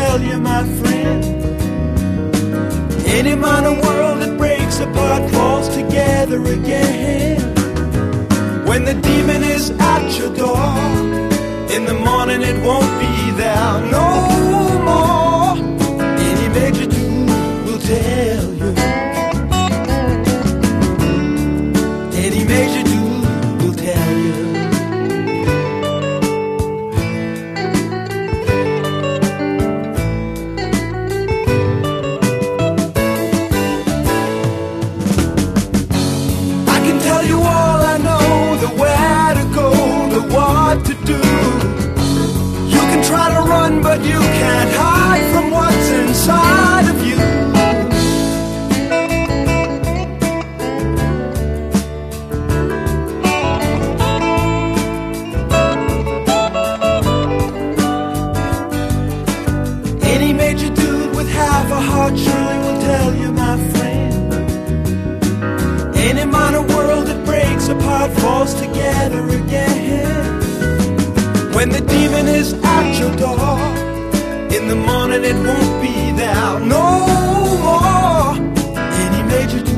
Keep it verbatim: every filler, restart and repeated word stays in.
tell you, my friend. Any minor world that breaks apart falls together again. When the demon is at your door, in the morning it won't be there no more. Any major dude will tell you. Any major dude will tell you. I can tell you all I know, the where to go, the what to do. You can try to run, but you can't hide from what's inside of you. Any major dude with half a heart surely will tell you, my friend. Any minor world that breaks apart falls together again. When the demon is at your door, in the morning it won't be there no more. Any major dude